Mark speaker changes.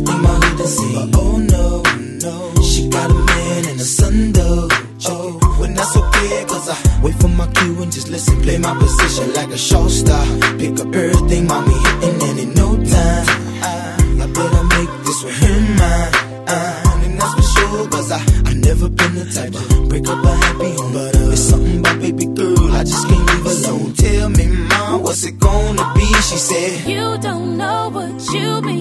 Speaker 1: everything my hood has seen. But oh no, no, she got a man and a son though. Oh, when that's okay, cause I wait for my cue and just listen. Play my position like a show star. Pick up everything, mommy hitting, and in no time I better make this with him mine. And that's for sure, cause I never been the type to break up a happy home. But it's something about baby girl, I just can't leave alone. Tell me, mom, what's it gonna be? She said,
Speaker 2: you don't know what you mean